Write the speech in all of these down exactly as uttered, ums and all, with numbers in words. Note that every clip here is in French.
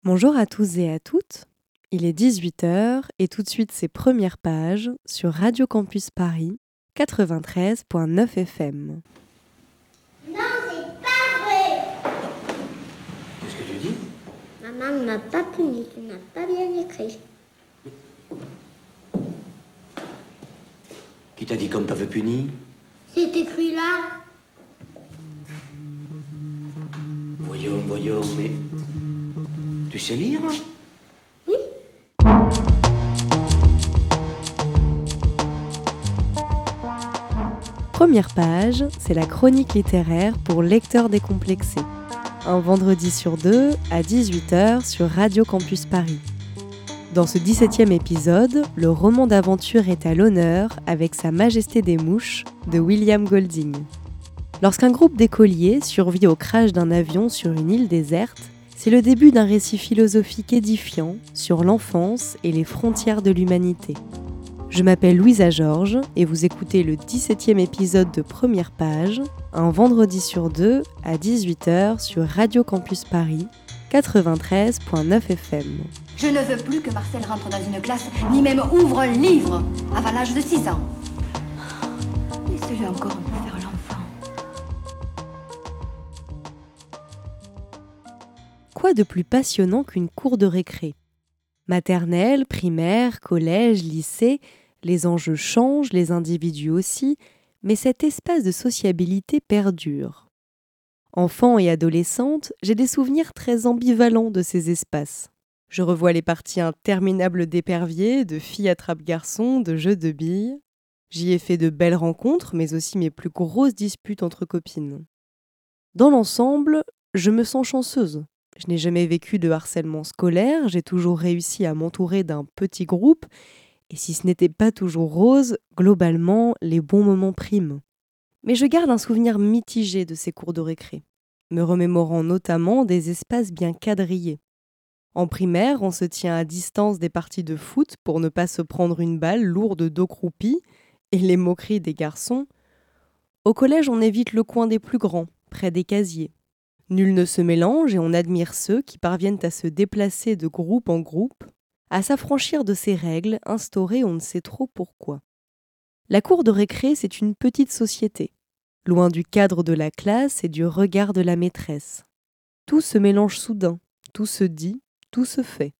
Bonjour à tous et à toutes, il est dix-huit heures et tout de suite ses premières pages sur Radio Campus Paris quatre-vingt-treize virgule neuf F M. Non, c'est pas vrai! Qu'est-ce que tu dis? Maman ne m'a pas puni, tu n'as pas bien écrit. Qui t'a dit comme t'avais puni? C'est écrit là. Voyons, voyons, mais... Tu sais lire? Oui. Première page, c'est la chronique littéraire pour lecteurs décomplexés. Un vendredi sur deux à dix-huit heures sur Radio Campus Paris. Dans ce dix-septième épisode, le roman d'aventure est à l'honneur avec Sa Majesté des Mouches de William Golding. Lorsqu'un groupe d'écoliers survit au crash d'un avion sur une île déserte, c'est le début d'un récit philosophique édifiant sur l'enfance et les frontières de l'humanité. Je m'appelle Louisa Georges et vous écoutez le dix-septième épisode de Première Page, un vendredi sur deux à dix-huit heures sur Radio Campus Paris quatre-vingt-treize virgule neuf F M. Je ne veux plus que Marcel rentre dans une classe, ni même ouvre un livre avant l'âge de six ans. Laissez-le encore un peu faire l'enfant. Quoi de plus passionnant qu'une cour de récré ? Maternelle, primaire, collège, lycée, les enjeux changent, les individus aussi, mais cet espace de sociabilité perdure. Enfant et adolescente, j'ai des souvenirs très ambivalents de ces espaces. Je revois les parties interminables d'éperviers, de filles attrape-garçons, de jeux de billes. J'y ai fait de belles rencontres, mais aussi mes plus grosses disputes entre copines. Dans l'ensemble, je me sens chanceuse. Je n'ai jamais vécu de harcèlement scolaire, j'ai toujours réussi à m'entourer d'un petit groupe, et si ce n'était pas toujours rose, globalement, les bons moments priment. Mais je garde un souvenir mitigé de ces cours de récré, me remémorant notamment des espaces bien quadrillés. En primaire, on se tient à distance des parties de foot pour ne pas se prendre une balle lourde dos croupi et les moqueries des garçons. Au collège, on évite le coin des plus grands, près des casiers. Nul ne se mélange et on admire ceux qui parviennent à se déplacer de groupe en groupe, à s'affranchir de ces règles instaurées on ne sait trop pourquoi. La cour de récré, c'est une petite société, loin du cadre de la classe et du regard de la maîtresse. Tout se mélange soudain, tout se dit, tout se fait.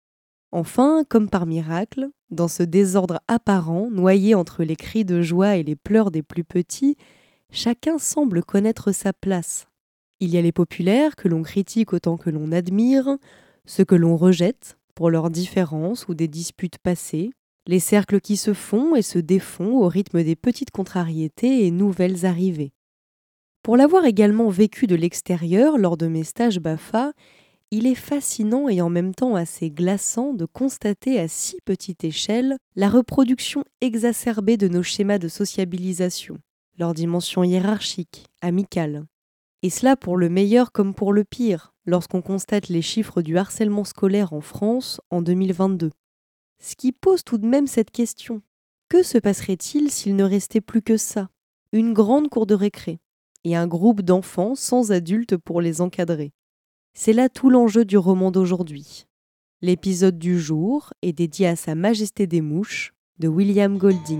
Enfin, comme par miracle, dans ce désordre apparent, noyé entre les cris de joie et les pleurs des plus petits, chacun semble connaître sa place. Il y a les populaires que l'on critique autant que l'on admire, ceux que l'on rejette pour leurs différences ou des disputes passées, les cercles qui se font et se défont au rythme des petites contrariétés et nouvelles arrivées. Pour l'avoir également vécu de l'extérieur lors de mes stages B A F A, il est fascinant et en même temps assez glaçant de constater à si petite échelle la reproduction exacerbée de nos schémas de sociabilisation, leur dimension hiérarchique, amicale. Et cela pour le meilleur comme pour le pire, lorsqu'on constate les chiffres du harcèlement scolaire en France en deux mille vingt-deux. Ce qui pose tout de même cette question. Que se passerait-il s'il ne restait plus que ça ? Une grande cour de récré et un groupe d'enfants sans adultes pour les encadrer. C'est là tout l'enjeu du roman d'aujourd'hui. L'épisode du jour est dédié à Sa Majesté des Mouches de William Golding.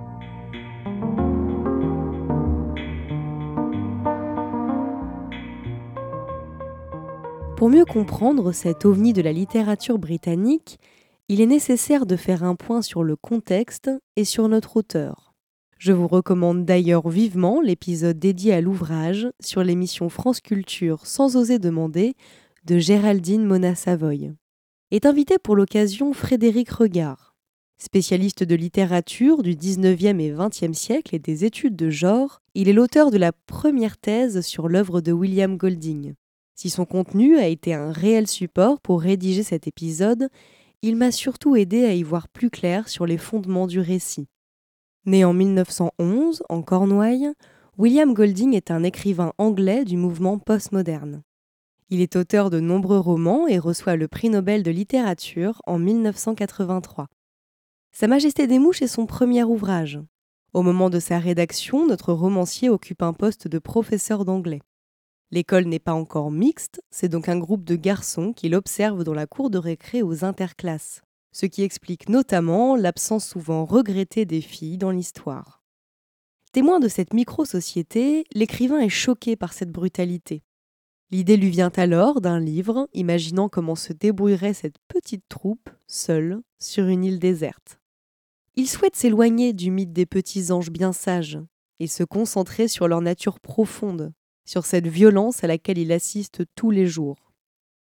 Pour mieux comprendre cet ovni de la littérature britannique, il est nécessaire de faire un point sur le contexte et sur notre auteur. Je vous recommande d'ailleurs vivement l'épisode dédié à l'ouvrage sur l'émission France Culture Sans oser demander de Géraldine Mona-Savoy. Est invité pour l'occasion Frédéric Regard. Spécialiste de littérature du dix-neuvième et vingtième siècle et des études de genre, il est l'auteur de la première thèse sur l'œuvre de William Golding. Si son contenu a été un réel support pour rédiger cet épisode, il m'a surtout aidé à y voir plus clair sur les fondements du récit. Né en mille neuf cent onze, en Cornouailles, William Golding est un écrivain anglais du mouvement postmoderne. Il est auteur de nombreux romans et reçoit le prix Nobel de littérature en mille neuf cent quatre-vingt-trois. Sa Majesté des Mouches est son premier ouvrage. Au moment de sa rédaction, notre romancier occupe un poste de professeur d'anglais. L'école n'est pas encore mixte, c'est donc un groupe de garçons qu'il observe dans la cour de récré aux interclasses, ce qui explique notamment l'absence souvent regrettée des filles dans l'histoire. Témoin de cette micro-société, l'écrivain est choqué par cette brutalité. L'idée lui vient alors d'un livre imaginant comment se débrouillerait cette petite troupe, seule, sur une île déserte. Il souhaite s'éloigner du mythe des petits anges bien sages et se concentrer sur leur nature profonde, sur cette violence à laquelle il assiste tous les jours.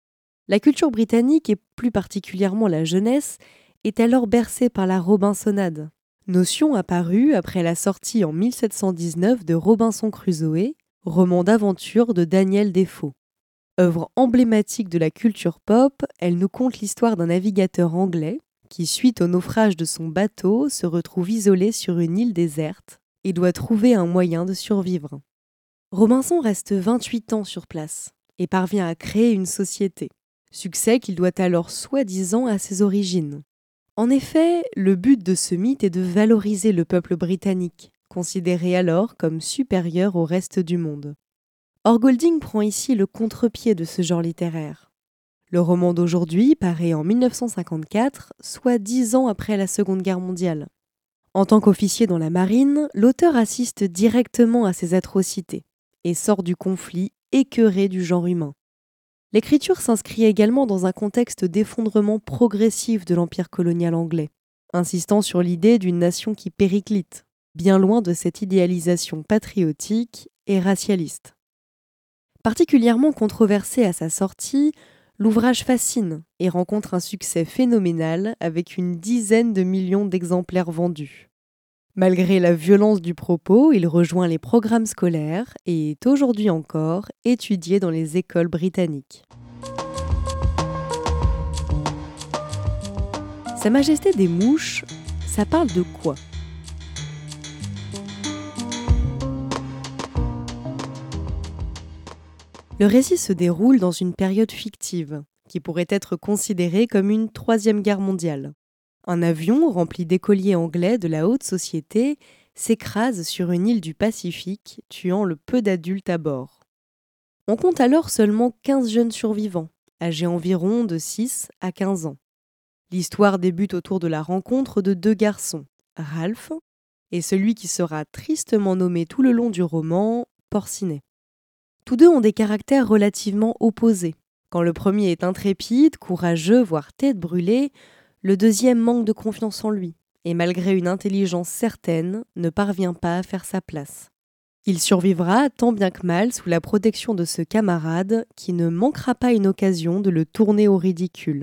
La culture britannique, et plus particulièrement la jeunesse, est alors bercée par la Robinsonade, notion apparue après la sortie en mille sept cent dix-neuf de Robinson Crusoe, roman d'aventure de Daniel Defoe. Œuvre emblématique de la culture pop, elle nous conte l'histoire d'un navigateur anglais qui, suite au naufrage de son bateau, se retrouve isolé sur une île déserte et doit trouver un moyen de survivre. Robinson reste vingt-huit ans sur place et parvient à créer une société, succès qu'il doit alors soi-disant à ses origines. En effet, le but de ce mythe est de valoriser le peuple britannique, considéré alors comme supérieur au reste du monde. Or Golding prend ici le contre-pied de ce genre littéraire. Le roman d'aujourd'hui paraît en mille neuf cent cinquante-quatre, soit dix ans après la Seconde Guerre mondiale. En tant qu'officier dans la marine, l'auteur assiste directement à ces atrocités et sort du conflit écœuré du genre humain. L'écriture s'inscrit également dans un contexte d'effondrement progressif de l'empire colonial anglais, insistant sur l'idée d'une nation qui périclite, bien loin de cette idéalisation patriotique et racialiste. Particulièrement controversé à sa sortie, l'ouvrage fascine et rencontre un succès phénoménal avec une dizaine de millions d'exemplaires vendus. Malgré la violence du propos, il rejoint les programmes scolaires et est aujourd'hui encore étudié dans les écoles britanniques. Sa Majesté des mouches, ça parle de quoi ? Le récit se déroule dans une période fictive, qui pourrait être considérée comme une troisième guerre mondiale. Un avion rempli d'écoliers anglais de la haute société s'écrase sur une île du Pacifique, tuant le peu d'adultes à bord. On compte alors seulement quinze jeunes survivants, âgés environ de six à quinze ans. L'histoire débute autour de la rencontre de deux garçons, Ralph et celui qui sera tristement nommé tout le long du roman, Porcinet. Tous deux ont des caractères relativement opposés. Quand le premier est intrépide, courageux, voire tête brûlée, le deuxième manque de confiance en lui, et malgré une intelligence certaine, ne parvient pas à faire sa place. Il survivra tant bien que mal sous la protection de ce camarade qui ne manquera pas une occasion de le tourner au ridicule.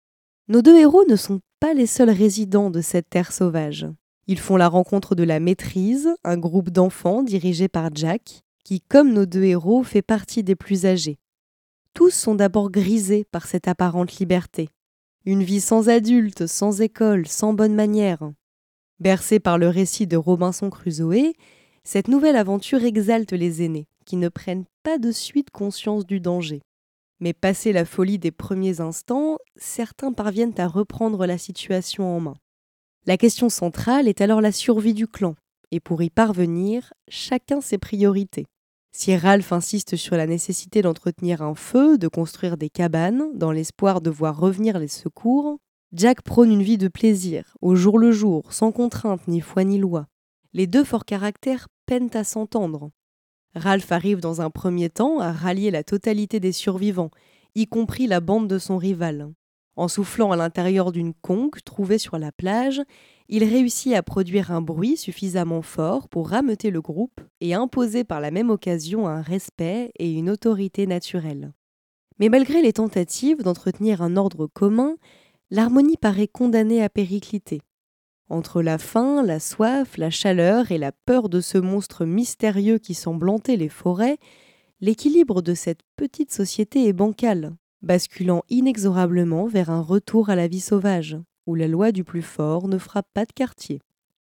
Nos deux héros ne sont pas les seuls résidents de cette terre sauvage. Ils font la rencontre de la Maîtrise, un groupe d'enfants dirigé par Jack, qui, comme nos deux héros, fait partie des plus âgés. Tous sont d'abord grisés par cette apparente liberté. Une vie sans adultes, sans école, sans bonnes manières. Bercée par le récit de Robinson Crusoe, cette nouvelle aventure exalte les aînés, qui ne prennent pas de suite conscience du danger. Mais passé la folie des premiers instants, certains parviennent à reprendre la situation en main. La question centrale est alors la survie du clan, et pour y parvenir, chacun ses priorités. Si Ralph insiste sur la nécessité d'entretenir un feu, de construire des cabanes, dans l'espoir de voir revenir les secours, Jack prône une vie de plaisir, au jour le jour, sans contrainte ni foi ni loi. Les deux forts caractères peinent à s'entendre. Ralph arrive dans un premier temps à rallier la totalité des survivants, y compris la bande de son rival. En soufflant à l'intérieur d'une conque trouvée sur la plage, il réussit à produire un bruit suffisamment fort pour rameuter le groupe et imposer par la même occasion un respect et une autorité naturelle. Mais malgré les tentatives d'entretenir un ordre commun, l'harmonie paraît condamnée à péricliter. Entre la faim, la soif, la chaleur et la peur de ce monstre mystérieux qui semble hanter les forêts, l'équilibre de cette petite société est bancal, basculant inexorablement vers un retour à la vie sauvage, où la loi du plus fort ne frappe pas de quartier.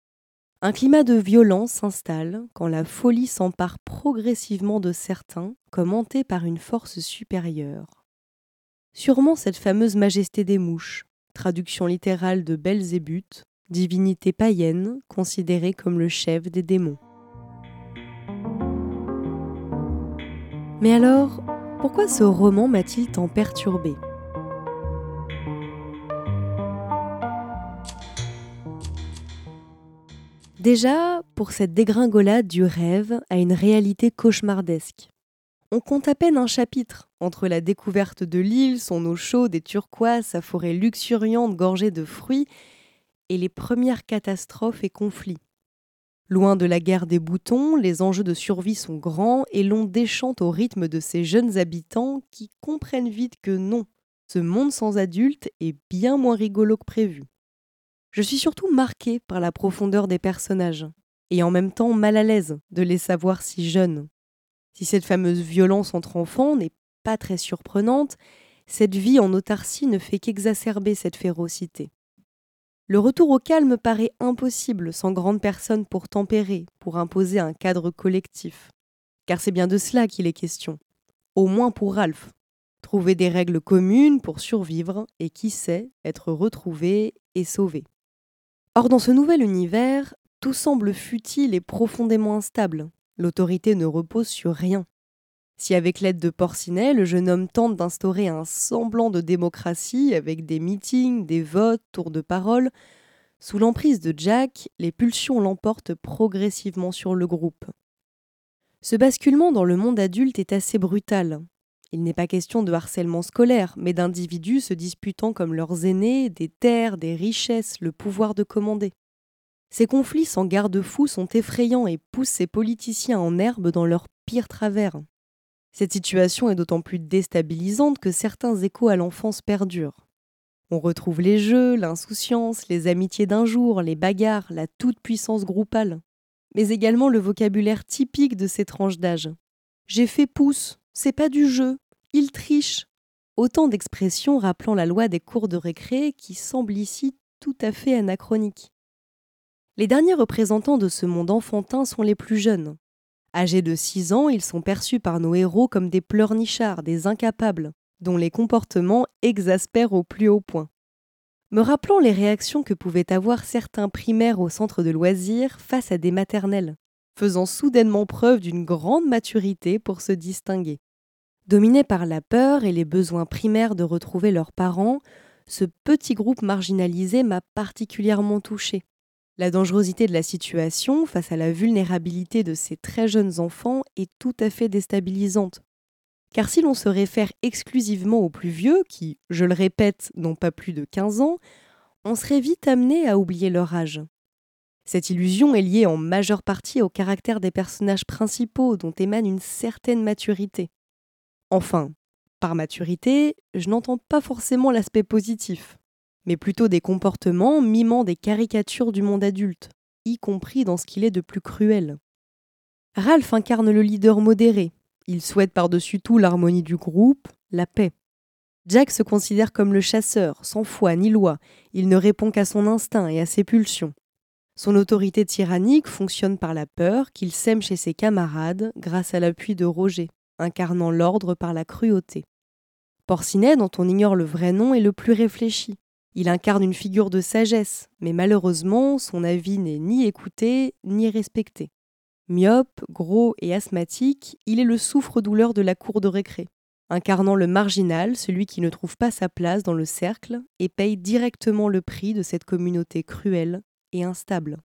Un climat de violence s'installe quand la folie s'empare progressivement de certains, comme hantés par une force supérieure. Sûrement cette fameuse majesté des mouches, traduction littérale de Belzébuth, divinité païenne considérée comme le chef des démons. Mais alors, pourquoi ce roman m'a-t-il tant perturbée ? Déjà, pour cette dégringolade du rêve à une réalité cauchemardesque. On compte à peine un chapitre, entre la découverte de l'île, son eau chaude et turquoise, sa forêt luxuriante gorgée de fruits, et les premières catastrophes et conflits. Loin de la guerre des boutons, les enjeux de survie sont grands et l'on déchante au rythme de ces jeunes habitants qui comprennent vite que non, ce monde sans adultes est bien moins rigolo que prévu. Je suis surtout marquée par la profondeur des personnages, et en même temps mal à l'aise de les savoir si jeunes. Si cette fameuse violence entre enfants n'est pas très surprenante, cette vie en autarcie ne fait qu'exacerber cette férocité. Le retour au calme paraît impossible sans grande personne pour tempérer, pour imposer un cadre collectif. Car c'est bien de cela qu'il est question, au moins pour Ralph. Trouver des règles communes pour survivre et qui sait, être retrouvé et sauvé. Or dans ce nouvel univers, tout semble futile et profondément instable. L'autorité ne repose sur rien. Si avec l'aide de Porcinet, le jeune homme tente d'instaurer un semblant de démocratie avec des meetings, des votes, tours de parole, sous l'emprise de Jack, les pulsions l'emportent progressivement sur le groupe. Ce basculement dans le monde adulte est assez brutal. Il n'est pas question de harcèlement scolaire, mais d'individus se disputant comme leurs aînés, des terres, des richesses, le pouvoir de commander. Ces conflits sans garde-fou sont effrayants et poussent ces politiciens en herbe dans leurs pires travers. Cette situation est d'autant plus déstabilisante que certains échos à l'enfance perdurent. On retrouve les jeux, l'insouciance, les amitiés d'un jour, les bagarres, la toute-puissance groupale, mais également le vocabulaire typique de ces tranches d'âge. « J'ai fait pouce, c'est pas du jeu, il triche !» Autant d'expressions rappelant la loi des cours de récré qui semble ici tout à fait anachronique. Les derniers représentants de ce monde enfantin sont les plus jeunes. Âgés de six ans, ils sont perçus par nos héros comme des pleurnichards, des incapables, dont les comportements exaspèrent au plus haut point. Me rappelant les réactions que pouvaient avoir certains primaires au centre de loisirs face à des maternelles, faisant soudainement preuve d'une grande maturité pour se distinguer. Dominé par la peur et les besoins primaires de retrouver leurs parents, ce petit groupe marginalisé m'a particulièrement touchée. La dangerosité de la situation face à la vulnérabilité de ces très jeunes enfants est tout à fait déstabilisante. Car si l'on se réfère exclusivement aux plus vieux, qui, je le répète, n'ont pas plus de quinze ans, on serait vite amené à oublier leur âge. Cette illusion est liée en majeure partie au caractère des personnages principaux dont émane une certaine maturité. Enfin, par maturité, je n'entends pas forcément l'aspect positif, mais plutôt des comportements mimant des caricatures du monde adulte, y compris dans ce qu'il est de plus cruel. Ralph incarne le leader modéré. Il souhaite par-dessus tout l'harmonie du groupe, la paix. Jack se considère comme le chasseur, sans foi ni loi. Il ne répond qu'à son instinct et à ses pulsions. Son autorité tyrannique fonctionne par la peur qu'il sème chez ses camarades grâce à l'appui de Roger, incarnant l'ordre par la cruauté. Porcinet, dont on ignore le vrai nom, est le plus réfléchi. Il incarne une figure de sagesse, mais malheureusement, son avis n'est ni écouté ni respecté. Myope, gros et asthmatique, il est le souffre-douleur de la cour de récré, incarnant le marginal, celui qui ne trouve pas sa place dans le cercle et paye directement le prix de cette communauté cruelle et instable.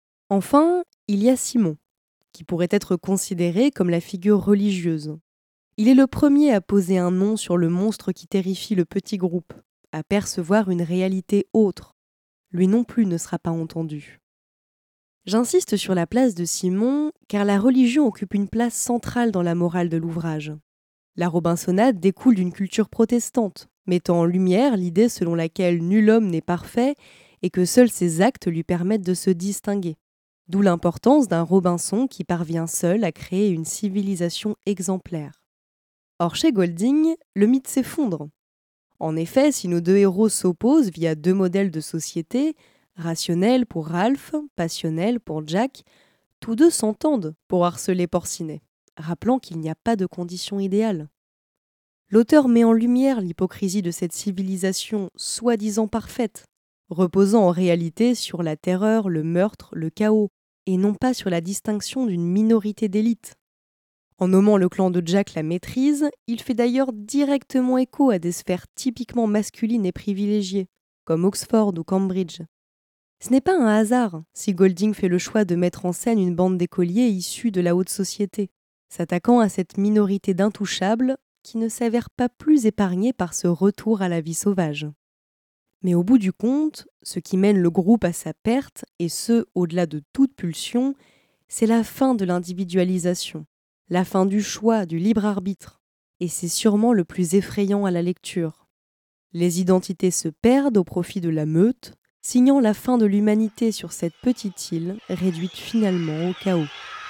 Enfin, il y a Simon, qui pourrait être considéré comme la figure religieuse. Il est le premier à poser un nom sur le monstre qui terrifie le petit groupe, à percevoir une réalité autre. Lui non plus ne sera pas entendu. J'insiste sur la place de Simon, car la religion occupe une place centrale dans la morale de l'ouvrage. La Robinsonade découle d'une culture protestante, mettant en lumière l'idée selon laquelle nul homme n'est parfait et que seuls ses actes lui permettent de se distinguer. D'où l'importance d'un Robinson qui parvient seul à créer une civilisation exemplaire. Or chez Golding, le mythe s'effondre. En effet, si nos deux héros s'opposent via deux modèles de société, rationnels pour Ralph, passionnels pour Jack, tous deux s'entendent pour harceler Porcinet, rappelant qu'il n'y a pas de conditions idéales. L'auteur met en lumière l'hypocrisie de cette civilisation soi-disant parfaite, reposant en réalité sur la terreur, le meurtre, le chaos, et non pas sur la distinction d'une minorité d'élite. En nommant le clan de Jack la maîtrise, il fait d'ailleurs directement écho à des sphères typiquement masculines et privilégiées, comme Oxford ou Cambridge. Ce n'est pas un hasard si Golding fait le choix de mettre en scène une bande d'écoliers issus de la haute société, s'attaquant à cette minorité d'intouchables qui ne s'avère pas plus épargnée par ce retour à la vie sauvage. Mais au bout du compte, ce qui mène le groupe à sa perte, et ce, au-delà de toute pulsion, c'est la fin de l'individualisation, la fin du choix, du libre arbitre. Et c'est sûrement le plus effrayant à la lecture. Les identités se perdent au profit de la meute, signant la fin de l'humanité sur cette petite île, réduite finalement au chaos.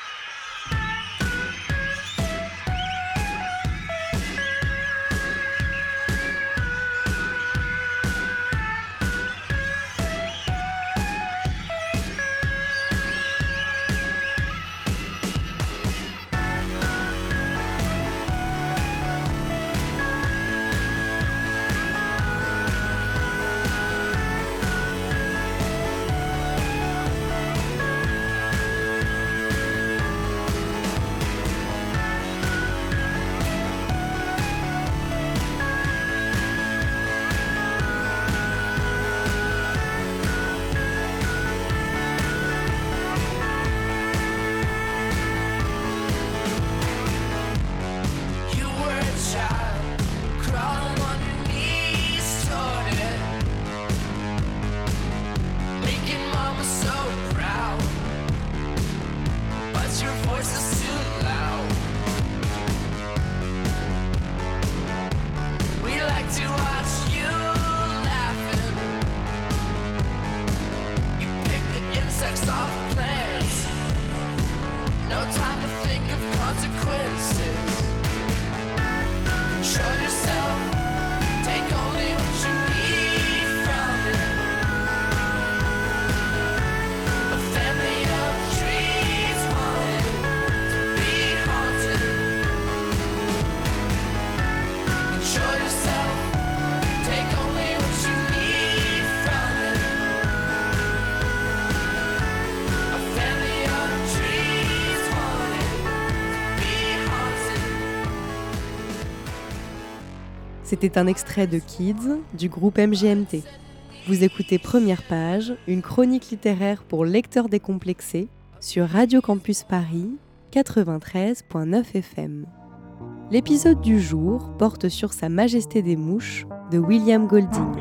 C'était un extrait de Kids du groupe M G M T. Vous écoutez Première Page, une chronique littéraire pour lecteurs décomplexés sur Radio Campus Paris quatre-vingt-treize virgule neuf F M. L'épisode du jour porte sur Sa Majesté des Mouches de William Golding.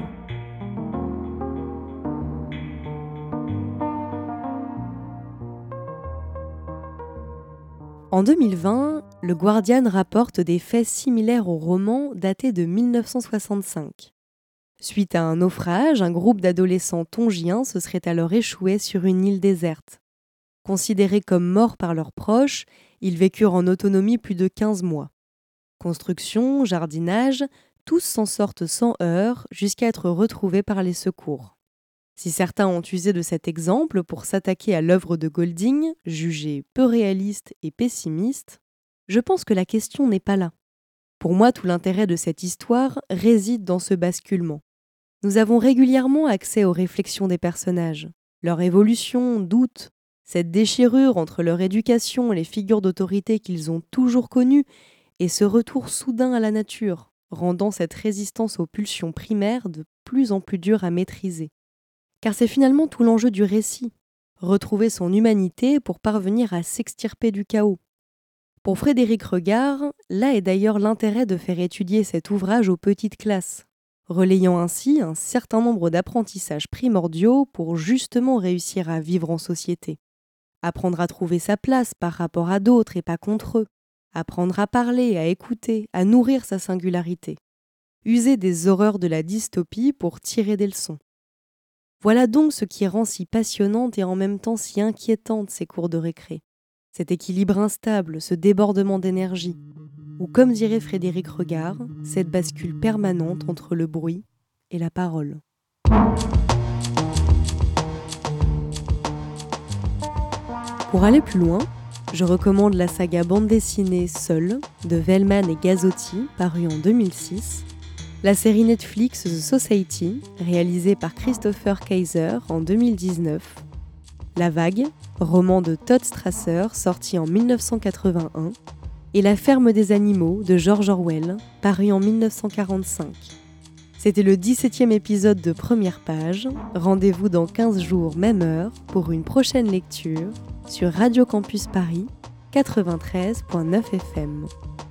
En deux mille vingt, le Guardian rapporte des faits similaires au roman daté de mille neuf cent soixante-cinq. Suite à un naufrage, un groupe d'adolescents tongiens se serait alors échoué sur une île déserte. Considérés comme morts par leurs proches, ils vécurent en autonomie plus de quinze mois. Construction, jardinage, tous s'en sortent sans heurts jusqu'à être retrouvés par les secours. Si certains ont usé de cet exemple pour s'attaquer à l'œuvre de Golding, jugée peu réaliste et pessimiste, je pense que la question n'est pas là. Pour moi, tout l'intérêt de cette histoire réside dans ce basculement. Nous avons régulièrement accès aux réflexions des personnages, leur évolution, doute, cette déchirure entre leur éducation et les figures d'autorité qu'ils ont toujours connues et ce retour soudain à la nature, rendant cette résistance aux pulsions primaires de plus en plus dure à maîtriser. Car c'est finalement tout l'enjeu du récit, retrouver son humanité pour parvenir à s'extirper du chaos. Pour Frédéric Regard, là est d'ailleurs l'intérêt de faire étudier cet ouvrage aux petites classes, relayant ainsi un certain nombre d'apprentissages primordiaux pour justement réussir à vivre en société. Apprendre à trouver sa place par rapport à d'autres et pas contre eux, apprendre à parler, à écouter, à nourrir sa singularité, user des horreurs de la dystopie pour tirer des leçons. Voilà donc ce qui rend si passionnante et en même temps si inquiétante ces cours de récré. Cet équilibre instable, ce débordement d'énergie, ou comme dirait Frédéric Regard, cette bascule permanente entre le bruit et la parole. Pour aller plus loin, je recommande la saga bande dessinée Seul de Velman et Gazzotti, parue en deux mille six, la série Netflix The Society, réalisée par Christopher Kaiser en deux mille dix-neuf, La Vague, roman de Todd Strasser sorti en mille neuf cent quatre-vingt-un, et La ferme des animaux de George Orwell, paru en mille neuf cent quarante-cinq. C'était le dix-septième épisode de Première Page. Rendez-vous dans quinze jours, même heure, pour une prochaine lecture sur Radio Campus Paris quatre-vingt-treize virgule neuf F M.